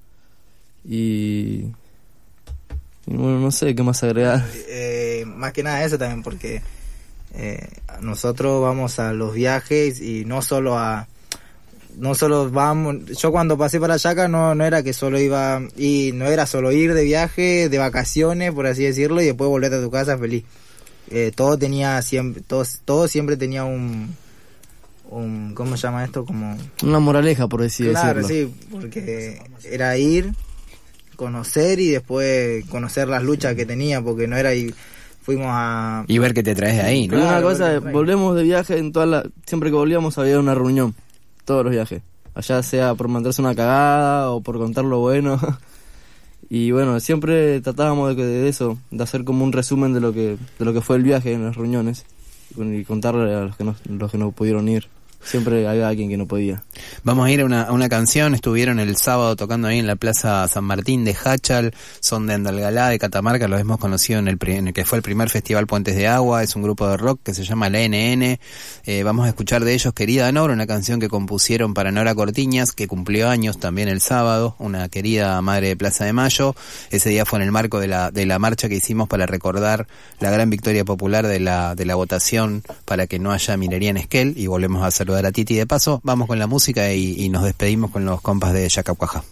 Y bueno, no sé qué más agregar. Más que nada eso también, porque nosotros vamos a los viajes y no solo vamos. Yo cuando pasé para Yaca no era que solo iba, y no era solo ir de viaje, de vacaciones, por así decirlo, y después volver a tu casa feliz. Todo siempre tenía un ¿cómo se llama esto? Como una moraleja, por así decirlo. Claro, sí, porque era ir, conocer y después conocer las luchas que tenía, porque no era y fuimos a... Y ver qué te traes de ahí, ¿no? Claro, una cosa, volvemos de viaje, siempre que volvíamos había una reunión, todos los viajes. Allá sea por mandarse una cagada o por contar lo bueno. Y bueno, siempre tratábamos de eso, de hacer como un resumen de lo que fue el viaje en las reuniones y contarle a los que no pudieron ir. Siempre había alguien que no podía. Vamos a ir a una canción. Estuvieron el sábado tocando ahí en la Plaza San Martín de Hachal. Son de Andalgalá, de Catamarca. Los hemos conocido en el que fue el primer festival Puentes de Agua. Es un grupo de rock que se llama La NN. Vamos a escuchar de ellos Querida Nora, una canción que compusieron para Nora Cortiñas, que cumplió años también el sábado, una querida madre de Plaza de Mayo. Ese día fue en el marco de la marcha que hicimos para recordar la gran victoria popular de la votación para que no haya minería en Esquel, y volvemos a saludar a Titi de paso. Vamos con la música y nos despedimos con los compas de Yacapuajá.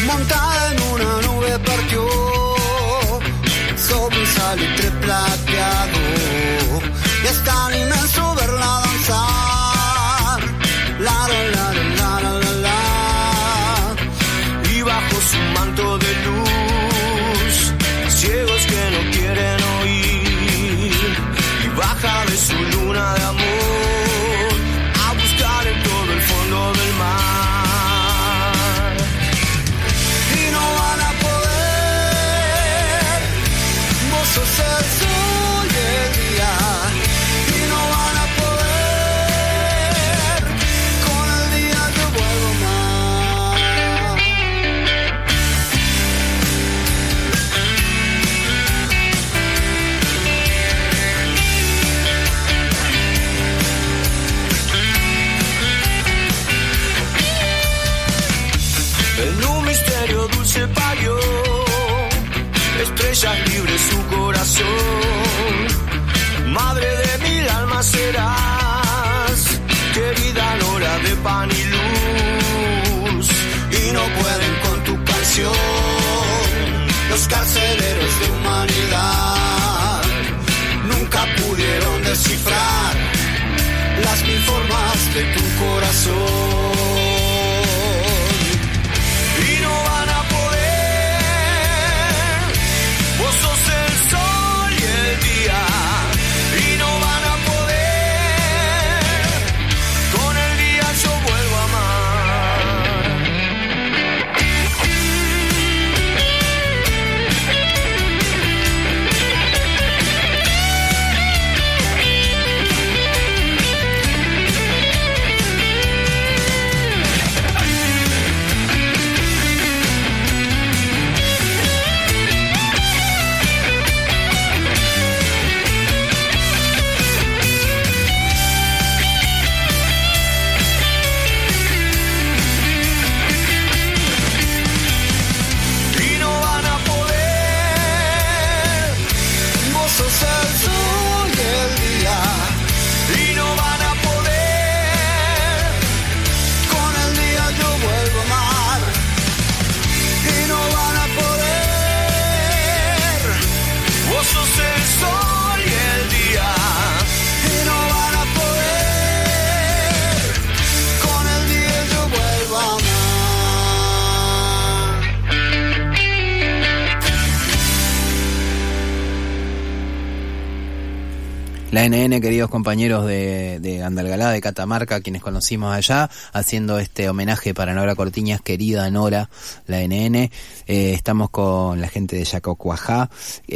montada en una nube partió sobre un salitre plateado, y es tan inmenso verla danzar, la la la la la la la, y bajo su manto de luz, ciegos que no quieren oír, y baja de su luna de amor a buscar en todo el fondo del mar, y no van a poder, vos sos el sol y el día, y no van a poder, con el día yo vuelvo más. En un misterio dulce parió, estrellas libres su corazón, madre de mil almas serás, querida Nora de pan y luz, y no pueden con tu canción los carceleros de humanidad, nunca pudieron descifrar las mil formas de tu corazón. Y no van a poder, vos sos el sol y el día, y no van a poder, con el día yo vuelvo a La NN, queridos compañeros de Andalgalá, de Catamarca, quienes conocimos allá, haciendo este homenaje para Nora Cortiñas, querida Nora, la NN. Estamos con la gente de Yacocuajá,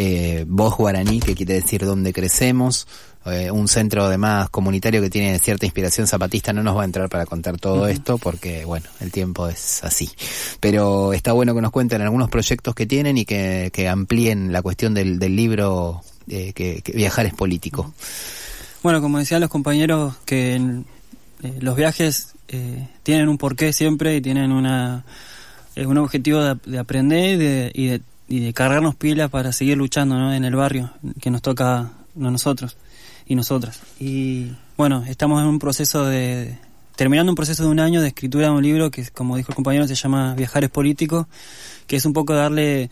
voz guaraní, que quiere decir donde crecemos. Un centro además comunitario que tiene cierta inspiración zapatista. No nos va a entrar para contar todo esto porque, bueno, el tiempo es así. Pero está bueno que nos cuenten algunos proyectos que tienen y que amplíen la cuestión del libro, que viajar es político. Bueno, como decían los compañeros, que los viajes tienen un porqué siempre y tienen un objetivo de aprender y de cargarnos pilas para seguir luchando, ¿no?, en el barrio que nos toca a nosotros y nosotras. Y bueno, estamos en un proceso terminando un proceso de un año de escritura de un libro que, como dijo el compañero, se llama Viajar es político, que es un poco darle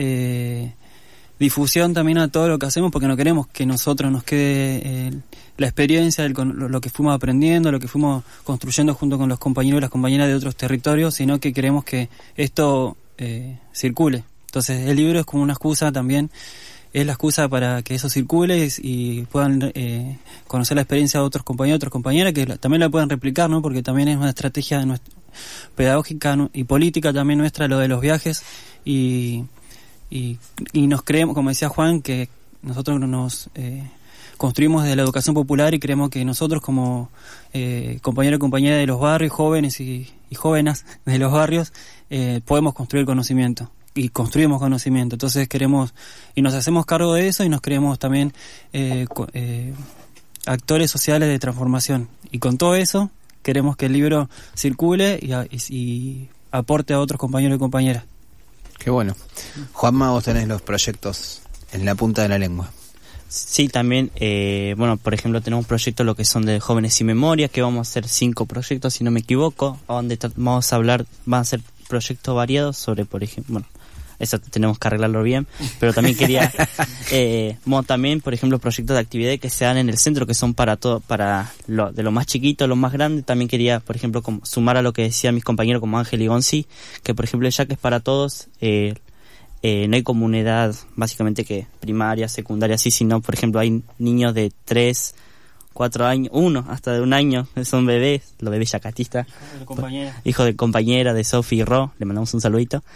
difusión también a todo lo que hacemos, porque no queremos que nosotros nos quede la experiencia, lo que fuimos aprendiendo, lo que fuimos construyendo junto con los compañeros y las compañeras de otros territorios, sino que queremos que esto circule. Entonces el libro es como una excusa también, es la excusa para que eso circule y puedan conocer la experiencia de otros compañeros, otras compañeras, que también la puedan replicar, ¿no? Porque también es una estrategia pedagógica y política también nuestra, lo de los viajes, y nos creemos, como decía Juan, que nosotros nos construimos desde la educación popular y creemos que nosotros como compañeros y compañeras de los barrios, jóvenes y jóvenes de los barrios, podemos construir conocimiento. Y construimos conocimiento. Entonces queremos, y nos hacemos cargo de eso, y nos creemos también actores sociales de transformación. Y con todo eso queremos que el libro circule y aporte a otros compañeros y compañeras. Qué bueno. Juanma, vos tenés los proyectos en la punta de la lengua. Sí, también, bueno, por ejemplo, tenemos proyectos lo que son de Jóvenes sin Memoria, que vamos a hacer 5 proyectos, si no me equivoco, donde vamos a hablar, van a ser proyectos variados sobre, por ejemplo, bueno, eso tenemos que arreglarlo bien, pero también quería, también, por ejemplo, proyectos de actividades que se dan en el centro, que son para todo, de lo más chiquito a lo más grande. También quería, por ejemplo, sumar a lo que decían mis compañeros como Ángel y Gonzi, que por ejemplo ya que es para todos, no hay como una edad básicamente que primaria, secundaria, así, sino, por ejemplo, hay niños de 3, 4 años, hasta de 1 año, son bebés, los bebés yacatistas, hijo de compañera de Sofi y Ro, le mandamos un saludito.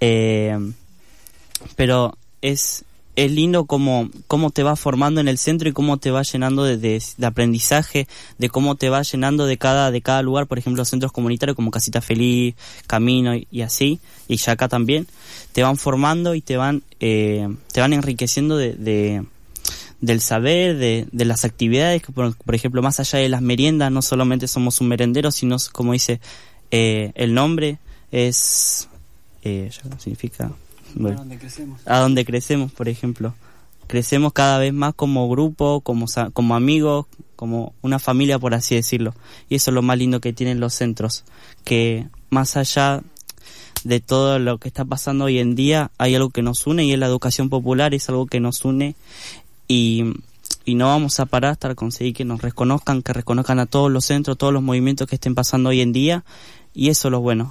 Pero es lindo cómo te va formando en el centro y cómo te va llenando de aprendizaje, de cómo te va llenando de cada lugar, por ejemplo, centros comunitarios como Casita Feliz, Camino y así, y ya acá también, te van formando y te van enriqueciendo del saber, de las actividades, que por ejemplo, más allá de las meriendas, no solamente somos un merendero, sino, como dice el nombre, es... significa bueno, a donde crecemos, por ejemplo, crecemos cada vez más como grupo, como amigos, como una familia, por así decirlo, y eso es lo más lindo que tienen los centros, que más allá de todo lo que está pasando hoy en día, hay algo que nos une, y es la educación popular, es algo que nos une, y no vamos a parar hasta conseguir que nos reconozcan, que reconozcan a todos los centros, todos los movimientos que estén pasando hoy en día, y eso es lo bueno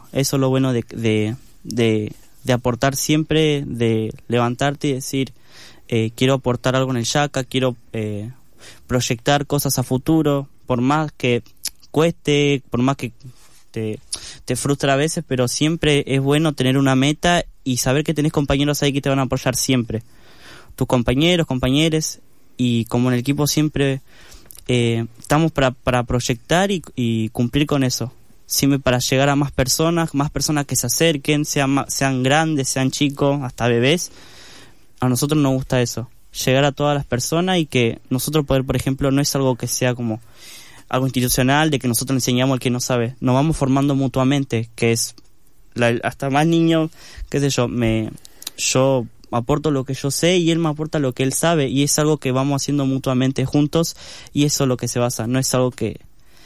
de aportar siempre, de levantarte y decir, quiero aportar algo en el Yaca, quiero proyectar cosas a futuro, por más que cueste, por más que te frustra a veces, pero siempre es bueno tener una meta y saber que tenés compañeros ahí que te van a apoyar siempre, tus compañeros, compañeres, y como en el equipo siempre estamos para proyectar y cumplir con eso. Siempre para llegar a más personas que se acerquen, sean grandes, sean chicos, hasta bebés. A nosotros nos gusta eso, llegar a todas las personas, y que nosotros poder, por ejemplo, no es algo que sea como algo institucional, de que nosotros enseñamos al que no sabe. Nos vamos formando mutuamente, que es hasta más niños, qué sé yo, yo aporto lo que yo sé y él me aporta lo que él sabe, y es algo que vamos haciendo mutuamente juntos, y eso es lo que se basa, no es algo que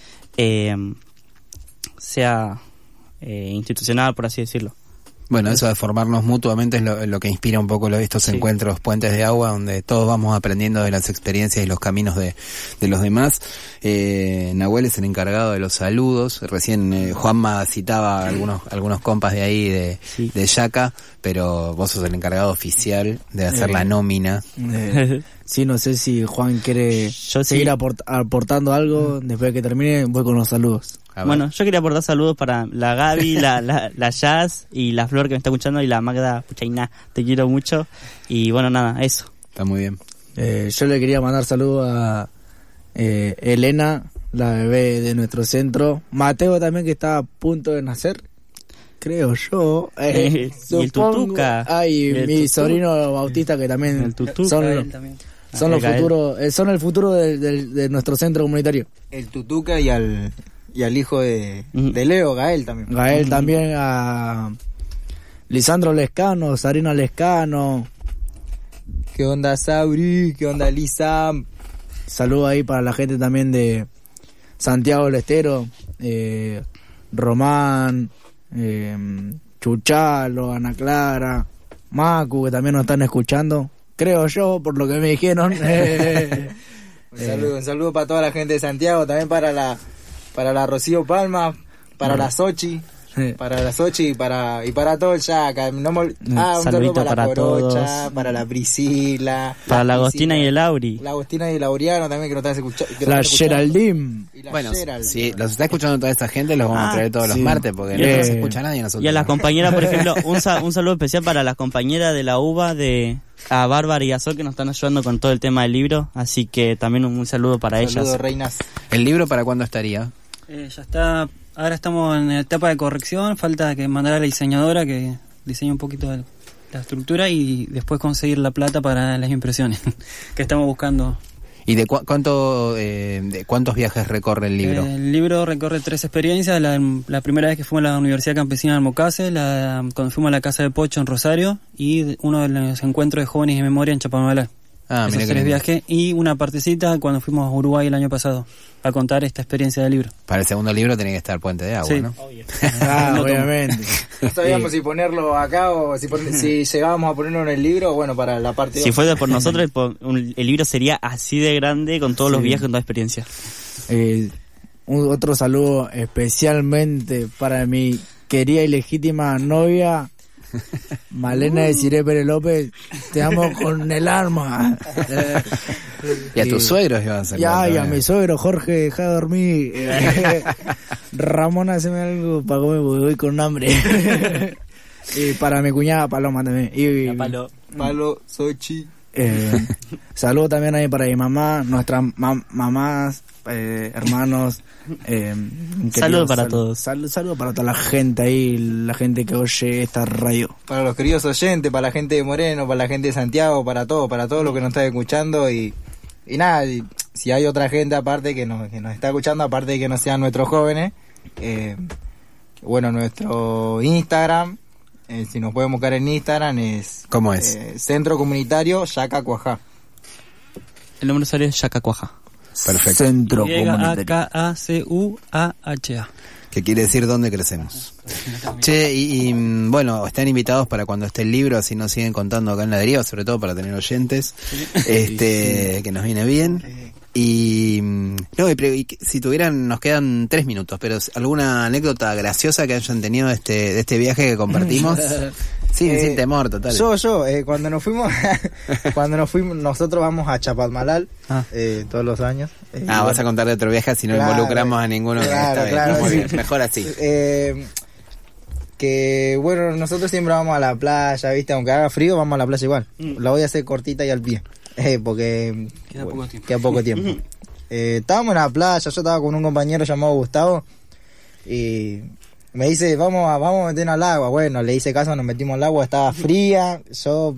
sea institucional, por así decirlo. Bueno, eso de formarnos mutuamente es lo que inspira un poco estos encuentros Puentes de Agua, donde todos vamos aprendiendo de las experiencias y los caminos de los demás. Nahuel es el encargado de los saludos. Recién Juanma citaba algunos compas de ahí de Yaca, pero vos sos el encargado oficial de hacer la nómina. Sí, no sé si Juan quiere seguir aportando algo. Después de que termine, voy con los saludos. Bueno, yo quería aportar saludos para la Gaby, la Jazz y la Flor que me está escuchando, y la Magda Puchaina, te quiero mucho. Y bueno, nada, eso. Está muy bien. Yo le quería mandar saludos a Elena, la bebé de nuestro centro. Mateo también, que está a punto de nacer, creo yo. Y el Tutuca. Mi sobrino Bautista, que también el Tutuca, son los futuros, son el futuro de nuestro centro comunitario. El Tutuca y al hijo de Leo, Gael también. Gael también, a Lisandro Lescano, Sarina Lescano. ¿Qué onda, Sabri? ¿Qué onda, Lisa? Saludos ahí para la gente también de Santiago del Estero, Román, Chuchalo, Ana Clara, Macu, que también nos están escuchando, creo yo, por lo que me dijeron. Un saludo para toda la gente de Santiago, también para la Rocío Palma, para la Sochi, para la Sochi y para todo el Yaca. Un saludo para la Corocha, para la Priscila, para la Agostina y el Lauri. La Agostina y el Lauriano también, que nos están escuchando. La Geraldine. Bueno, si los está escuchando toda esta gente, los vamos a traer todos los martes, porque no se escucha nadie nosotros. Y a las compañeras, por ejemplo, un saludo especial para las compañeras de la UBA, a Bárbara y a Sol, que nos están ayudando con todo el tema del libro, así que también un saludo para ellas. Saludos, reinas. ¿El libro para cuándo estaría? Ya está, ahora estamos en la etapa de corrección, falta que mandar a la diseñadora que diseñe un poquito la estructura y después conseguir la plata para las impresiones que estamos buscando. ¿Y de cuántos viajes recorre el libro? El libro recorre 3 experiencias. La primera vez que fuimos a la Universidad Campesina de Almocase, cuando fuimos a la Casa de Pocho en Rosario, y uno de los encuentros de jóvenes de memoria en Chapadmalal. esos mirá qué 3 lindo. viajes, y una partecita cuando fuimos a Uruguay el año pasado a contar esta experiencia del libro. Para el segundo libro tenía que estar Puente de Agua, Sí. ¿no? No, obviamente. No sabíamos si ponerlo acá o si llegábamos a ponerlo en el libro, bueno, para la parte Si 2. fuera por nosotros, el libro sería así de grande, con todos los Sí. viajes, con toda experiencia. Otro saludo especialmente para mi querida y legítima novia, Malena Desiree Pérez López. Te amo con el alma. Y a tus suegros iban a ser. Y a mi suegro Jorge, deja de dormir. Ramona, haceme algo para comer porque voy con hambre. Y para mi cuñada Paloma también. Y Palo, Sochi. Saludo también ahí para mi mamá, nuestras mamás, hermanos. Saludo para todos. Saludo para toda la gente ahí, la gente que oye esta radio. Para los queridos oyentes, para la gente de Moreno, para la gente de Santiago, para todo lo que nos está escuchando y nada, y si hay otra gente aparte que nos está escuchando, aparte de que no sean nuestros jóvenes, bueno, nuestro Instagram, si nos pueden buscar en Instagram es... ¿Cómo es? Centro Comunitario Yaca Cuajá. El nombre usuario es Yaca Cuajá. Perfecto. Centro Comunitario. Yakacuaha. Que quiere decir dónde crecemos. Che, y bueno, están invitados para cuando esté el libro, así nos siguen contando acá en La Deriva, sobre todo para tener oyentes, que nos viene bien. Y no, y si tuvieran, nos quedan 3 minutos, pero alguna anécdota graciosa que hayan tenido de este viaje que compartimos. Sin temor, total. Yo, cuando nos fuimos, nosotros vamos a Chapalmalal, todos los años. Vas a contar de otro viaje si no involucramos a ninguno. Claro, Muy sí. bien, mejor así. Que bueno, nosotros siempre vamos a la playa, ¿viste? Aunque haga frío, vamos a la playa igual. La voy a hacer cortita y al pie, porque queda poco tiempo. Estábamos en la playa, yo estaba con un compañero llamado Gustavo y me dice, vamos a meternos al agua. Bueno, le hice caso, nos metimos al agua, estaba fría, yo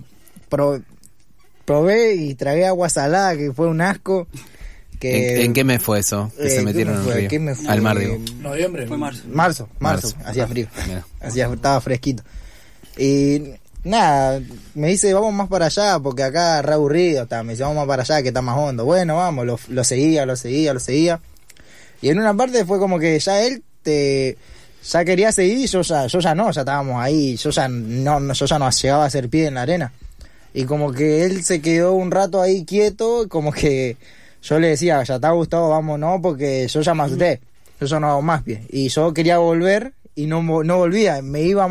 probé y tragué agua salada, que fue un asco. ¿En qué mes fue eso? Que se metieron en el río. Al mar, digo. Noviembre. Fue marzo. Marzo. Hacía frío. Estaba fresquito. Y nada, me dice, vamos más para allá, porque acá re aburrido está. Me dice, vamos más para allá, que está más hondo. Bueno, vamos, lo seguía. Y en una parte fue como que ya él ya quería seguir y yo ya no, ya estábamos ahí, yo ya no llegaba a hacer pie en la arena. Y como que él se quedó un rato ahí quieto, como que yo le decía, ya está Gustavo, vamos, no, porque yo ya me asusté, yo ya no hago más pie. Y yo quería volver y no volvía, me iba,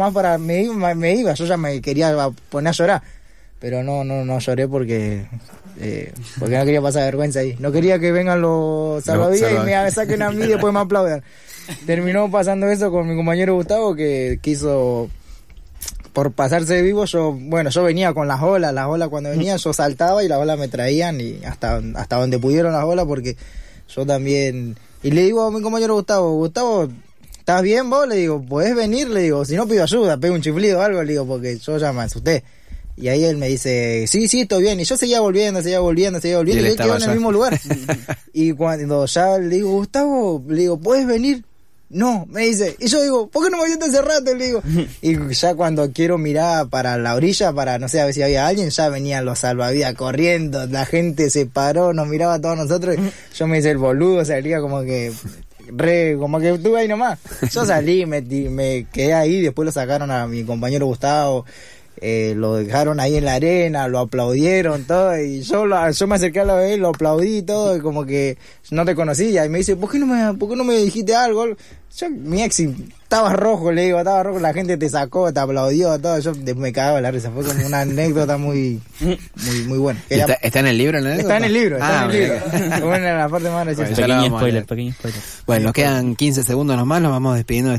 yo ya me quería poner a llorar. Pero no lloré porque no quería pasar vergüenza ahí. No quería que vengan los salvavidas y me saquen a mí y después me aplaudan. Terminó pasando eso con mi compañero Gustavo, que quiso, por pasarse de vivo, yo venía con las olas cuando venían yo saltaba y las olas me traían y hasta donde pudieron las olas, porque yo también, y le digo a mi compañero Gustavo, ¿estás bien vos? Le digo, ¿podés venir? Le digo, si no pido ayuda, pego un chiflido o algo, le digo, porque yo ya me asusté. Y ahí él me dice, sí, estoy bien. Y yo seguía volviendo, y él quedó en el mismo lugar. Y cuando ya le digo, Gustavo, le digo, ¿puedes venir? No, me dice. Y yo digo, ¿por qué no me viste hace rato? Le digo. Y ya cuando quiero mirar para la orilla, para no sé, a ver si había alguien, ya venían los salvavidas corriendo, la gente se paró, nos miraba a todos nosotros. Yo me hice el boludo, salía como que estuve ahí nomás. Yo salí, me quedé ahí, después lo sacaron a mi compañero Gustavo. Lo dejaron ahí en la arena, lo aplaudieron todo, y yo me acerqué a la vez, lo aplaudí todo, y como que no te conocía, y me dice, ¿por qué no me dijiste algo? Mi ex estaba rojo, le digo, la gente te sacó, te aplaudió, todo, yo me cagaba la risa, fue como una anécdota muy buena. ¿Está en el libro? Está en el libro. Bueno, la parte más graciosa. Pequeño spoiler. Bueno, nos quedan 15 segundos nomás, nos vamos despidiendo de